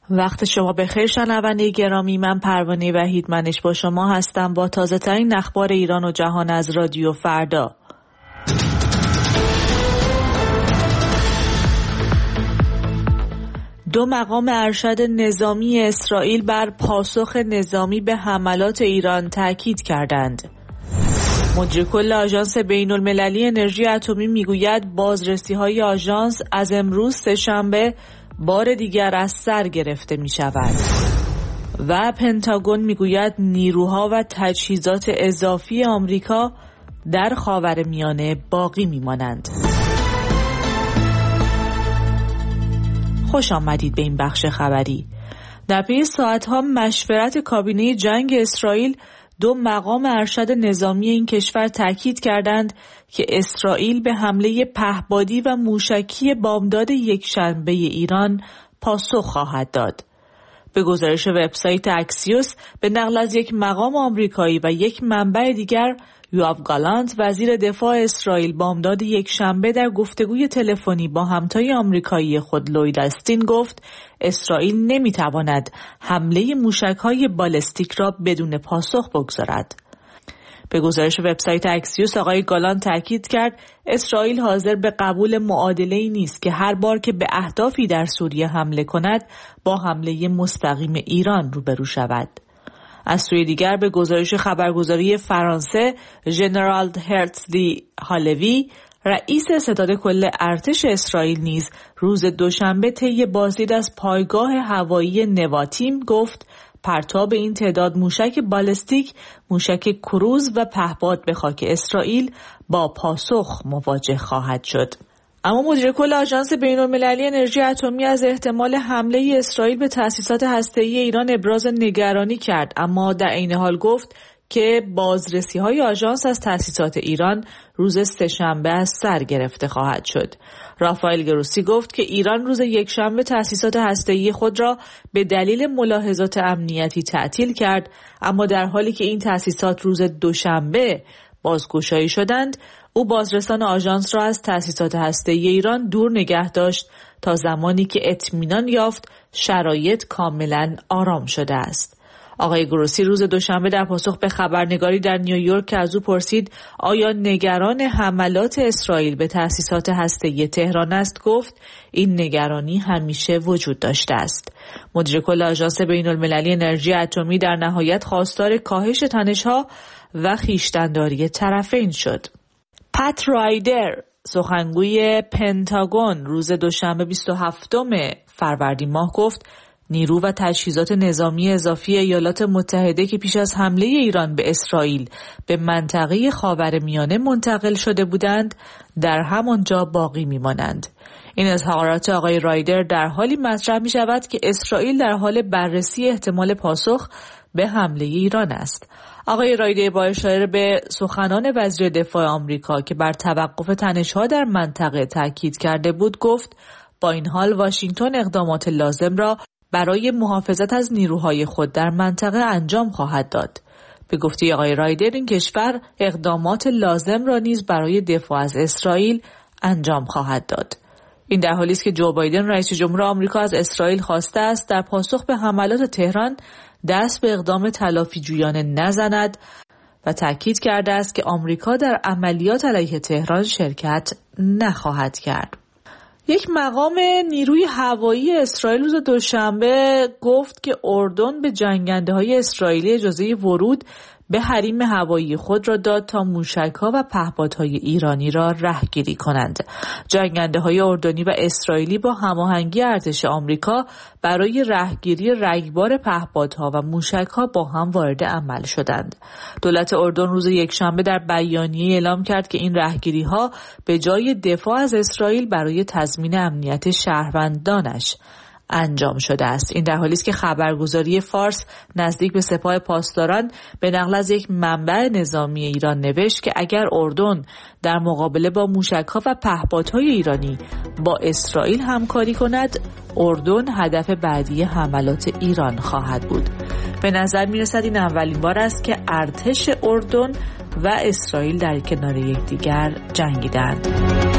وقت شما بخیر شنونده گرامی، من پروانه وحیدمنش با شما هستم با تازه ترین اخبار ایران و جهان از رادیو فردا. دو مقام ارشد نظامی اسرائیل بر پاسخ نظامی به حملات ایران تاکید کردند. مدیر کل آژانس بین‌المللی انرژی اتمی میگوید بازرسی‌های آژانس از امروز سه‌شنبه بار دیگر از سر گرفته می شود و پنتاگون میگوید نیروها و تجهیزات اضافی آمریکا در خاورمیانه باقی می مانند. خوش آمدید به این بخش خبری. در پی ساعتها مشورت کابینه جنگ اسرائیل، دو مقام ارشد نظامی این کشور تاکید کردند که اسرائیل به حمله پهپادی و موشکی بامداد یکشنبه ایران پاسخ خواهد داد. به گزارش وبسایت اکسیوس، به نقل از یک مقام آمریکایی و یک منبع دیگر، یوآف گالانت وزیر دفاع اسرائیل بامداد یکشنبه در گفتگوی تلفنی با همتای آمریکایی خود لوید استین گفت اسرائیل نمیتواند حمله موشک‌های بالستیک را بدون پاسخ بگذارد. به گزارش وبسایت اکسیوس، آقای گالانت تاکید کرد اسرائیل حاضر به قبول معادله‌ای نیست که هر بار که به اهدافی در سوریه حمله کند با حمله مستقیم ایران روبرو شود. از سوی دیگر به گزارش خبرگزاری فرانسه، ژنرال هرتزلی هالوی، رئیس ستاد کل ارتش اسرائیل نیز روز دوشنبه طی بازدید از پایگاه هوایی نواتیم گفت پرتاب این تعداد موشک بالستیک، موشک کروز و پهپاد به خاک اسرائیل با پاسخ مواجه خواهد شد. اما مدیر کل آژانس بین‌المللی انرژی اتمی از احتمال حمله اسرائیل به تأسیسات هسته‌ای ایران ابراز نگرانی کرد، اما در عین حال گفت که بازرسی‌های آژانس از تأسیسات ایران روز سه‌شنبه از سر گرفته خواهد شد. رافائل گروسی گفت که ایران روز یکشنبه تأسیسات هسته‌ای خود را به دلیل ملاحظات امنیتی تعطیل کرد، اما در حالی که این تأسیسات روز دوشنبه بازگشایی شدند، او بازرسان آژانس را از تأسیسات هسته‌ای ایران دور نگه داشت تا زمانی که اطمینان یافت شرایط کاملا آرام شده است. آقای گروسی روز دوشنبه در پاسخ به خبرنگاری در نیویورک که از او پرسید آیا نگران حملات اسرائیل به تأسیسات هسته‌ای تهران است، گفت این نگرانی همیشه وجود داشته است. مدیر کل آژانس بین‌المللی انرژی اتمی در نهایت خواستار کاهش تنش‌ها و خویشتن‌داری طرفین شد. پت رایدر، سخنگوی پنتاگون، روز دوشنبه 27 فروردین ماه گفت نیرو و تجهیزات نظامی اضافی ایالات متحده که پیش از حمله ایران به اسرائیل به منطقه خاورمیانه منتقل شده بودند در همانجا باقی میمانند. این اظهارات آقای رایدر در حالی مطرح می شود که اسرائیل در حال بررسی احتمال پاسخ به حمله ایران است. آقای رایدر با اشاره به سخنان وزیر دفاع آمریکا که بر توقف تنش‌ها در منطقه تاکید کرده بود گفت با این حال واشنگتن اقدامات لازم را برای محافظت از نیروهای خود در منطقه انجام خواهد داد. به گفته آقای رایدر این کشور اقدامات لازم را نیز برای دفاع از اسرائیل انجام خواهد داد. این در حالی است که جو بایدن رئیس جمهور آمریکا از اسرائیل خواسته است در پاسخ به حملات تهران دست به اقدام تلافی جویانه نزند و تاکید کرده است که آمریکا در عملیات علیه تهران شرکت نخواهد کرد. یک مقام نیروی هوایی اسرائیل روز دوشنبه گفت که اردن به جنگنده‌های اسرائیلی اجازه ورود به حریم هوایی خود را داد تا موشک‌ها و پهپادهای ایرانی را رهگیری کنند. جنگنده‌های اردنی و اسرائیلی با هماهنگی ارتش آمریکا برای رهگیری رگبار پهپادها و موشک‌ها با هم وارد عمل شدند. دولت اردن روز یکشنبه در بیانیه اعلام کرد که این رهگیری‌ها به جای دفاع از اسرائیل برای تضمین امنیت شهروندانش انجام شده است. این در حالی است که خبرگزاری فارس نزدیک به سپاه پاسداران به نقل از یک منبع نظامی ایران نوشت که اگر اردن در مقابله با موشک‌ها و پهپادهای ایرانی با اسرائیل همکاری کند، اردن هدف بعدی حملات ایران خواهد بود. به نظر می‌رسد این اولین بار است که ارتش اردن و اسرائیل در کنار یکدیگر جنگیدند.